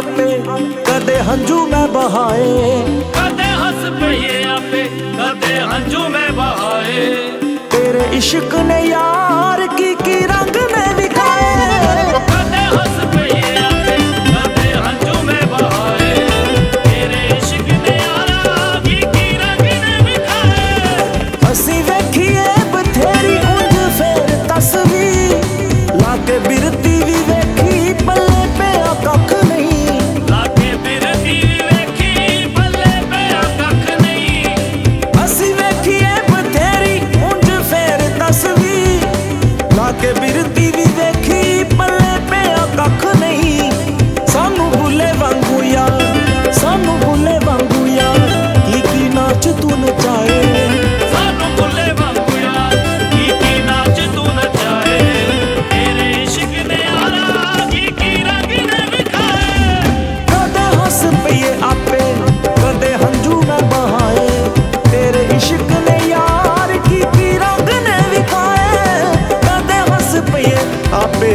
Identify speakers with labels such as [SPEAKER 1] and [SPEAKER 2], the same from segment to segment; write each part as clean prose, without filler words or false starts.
[SPEAKER 1] आपे कदे हंझू मैं बहाए,
[SPEAKER 2] कदे हंस पईए आपे कदे हंझू मैं बहाए।
[SPEAKER 1] तेरे इश्क ने यार की रंग ने विखाए।
[SPEAKER 2] कदे हंस पईए आपे कदे हंझू मैं बहाए, तेरे इश्क ने यारा की रंग ने विखाए।
[SPEAKER 1] असी वेखिए बथेरी उंज फेर तस्वीर, लाके बिरती भी वेखी पल्ले पे कख नहीं।
[SPEAKER 2] लाके बिरती वेखी पल्ले पे कख नहीं।
[SPEAKER 1] असी वेखिए बथेरी उंज फेर तस्वीर, लाके बिरती भी वेखी पल्ले पे कख नहीं। सानू भुले वांगू यार, सानू भुले वांगू यार, की नाच तू नचाए।
[SPEAKER 2] सानू भुले वांगू यार, की नाच तू नचाए। तेरे इश्क ने यारा की रंग ने विखाए।
[SPEAKER 1] कदे हंस पईए आपे कदे हंझू मैं बहाए, तेरे इश्क ने यार की रंग ने विखाए। कदे हंस पईए आपे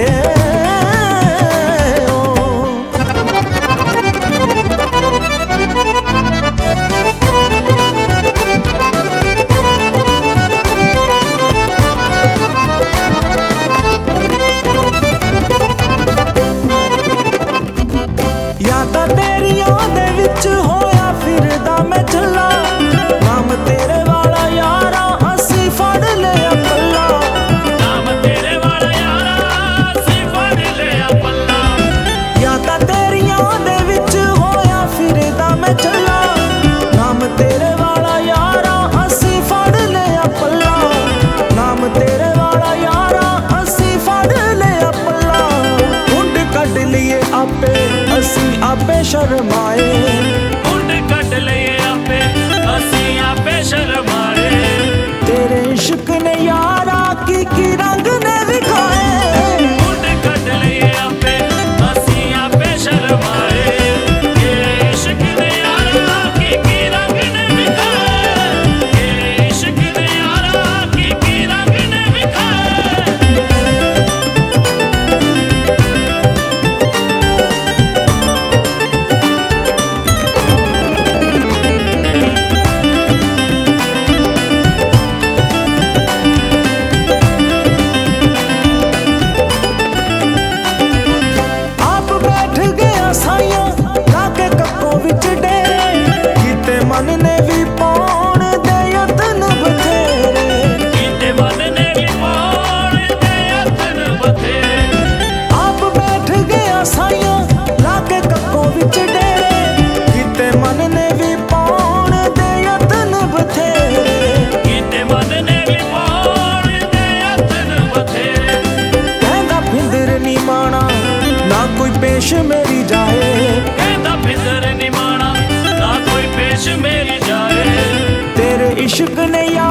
[SPEAKER 1] यादां तेरियां दे विच होया फिरदा मैं झल्ला। नाम तेरे वाला यारा असी फड़ लिया पल्ला।
[SPEAKER 2] नाम तेरे वाला यारा असी फड़ लिया पल्ला।
[SPEAKER 1] यादां तेरियां दे विच होया फिरदा मैं झल्ला। नाम तेरे वाला यारा असी फड़ लिया पल्ला। नाम तेरे वाला यारा असी फड़ लिया पल्ला। हुंड कढ लिए आपे असी आपे शर्माए।
[SPEAKER 2] हुंड कढ लिए आपे असी आपे शर्माए।
[SPEAKER 1] तेरे इश्क ने यारा की रंग ने विखाए।
[SPEAKER 2] हुंड कढ लिए आपे असी आपे शर्माए। तेरे इश्क ने यारा की रंग ने विखाए। तेरे इश्क ने यारा की रंग ने विखाए।
[SPEAKER 1] आप बैठ गया साइयां लाके कक्कों विच डेरे। कीते मन ने भी पाउण दे यतन बथेरे।
[SPEAKER 2] कीते मन ने भी पाउण दे यतन बथेरे।
[SPEAKER 1] आप बैठ गया साइयां लाके कक्कों विच डेरे। कीते मन ने भी पाउण दे यतन बथेरे।
[SPEAKER 2] कीते मन ने भी पाउण दे यतन बथेरे।
[SPEAKER 1] कहंदा फिंदर नी माना ना कोई पेश मेरी जाए।
[SPEAKER 2] कहंदा फिंदर नी माना ना कोई पेश मेरी जाए।
[SPEAKER 1] तेरे इश्क ने